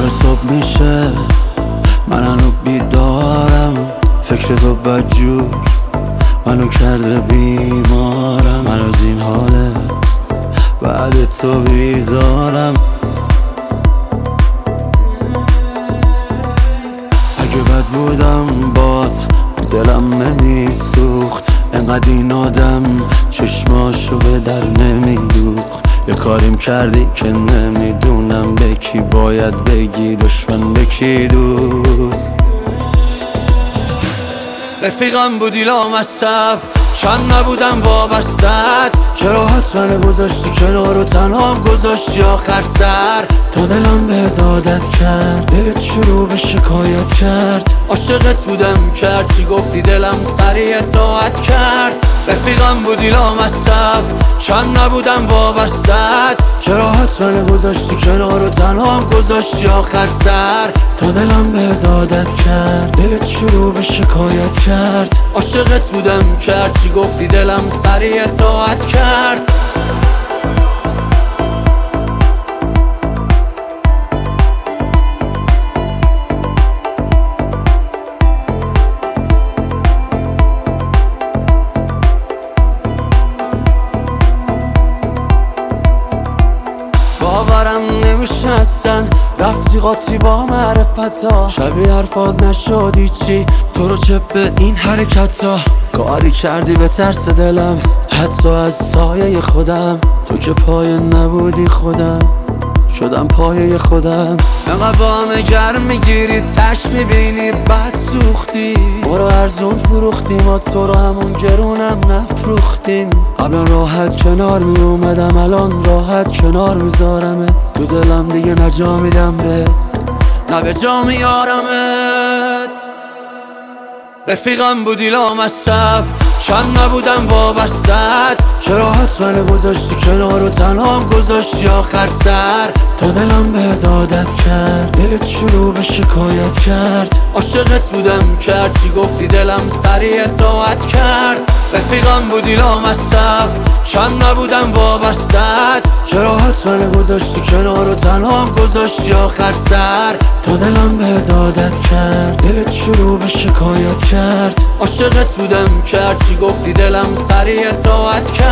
داره صبح میشه، من هنو بیدارم. فکر تو بدجور منو کرده بیمارم. من از این حاله بعد تو بیزارم. اگه بد بودم بات دلم نمیسوخت، انقدر این آدم چشماشو به در نمیدوخت. یه کاریم کردی که نمیدونم به کی باید بگی دشمن به کی دوست. رفیقم بودی لامصب، چند نبودم وابستت. چرا حتما گذاشتی کنار و تنهام گذاشتی آخر سر؟ تا دلم به عادت کرد، دلت شروع به شکایت کرد. عاشقت بودم کرد چی گفتی دلم سریع اطاعت کرد. رفیقم بودی لامصب، چند نبودم وابستت. چرا حتما گذاشتی کنار و تنهام گذاشتی آخر سر؟ تا دلم به عادت کرد، دلت شروع به شکایت کرد. عاشقت بودم کرد چی گفتی دلم سریع اطاعت کرد. باورم نمیشه اصلا رفتی قاطی با معرفتا. شبیه حرفات نشدی چی تو رو چه به این حرکتا. کاری کردی به ترس دلم حتی از سایه خودم. تو که پایه نبودی خودم شدم پایه خودم. انقدر با همه گرم میگیری تش میبینی بد سوختی. برو ارزون فروختی ما تو رو همون گرونم نفروختیم. قبلا راحت کنار میومدم الان راحت کنار میذارمت. تو دلم دیگه نجا میدم بهت نه به جا میارمت. رفیقم بودی لامصب، چند نبودم وابستت. چرا حتما گذاشتی کنار و تنهام گذاشتی آخر سر؟ تا دلم به عادت کرد، دلت شروع به شکایت کرد. عاشقت بودم کرد چی گفتی دلم سریع اطاعت کرد. رفیقم بودی لامصب، چند نبودم وابستت. چرا حتما گذاشتی کنار و تنهام گذاشتی آخر سر؟ تا دلم به عادت کرد، دلت شروع به شکایت کرد. عاشقت بودم کرد چی گفتی دلم سریع اطاعت کرد.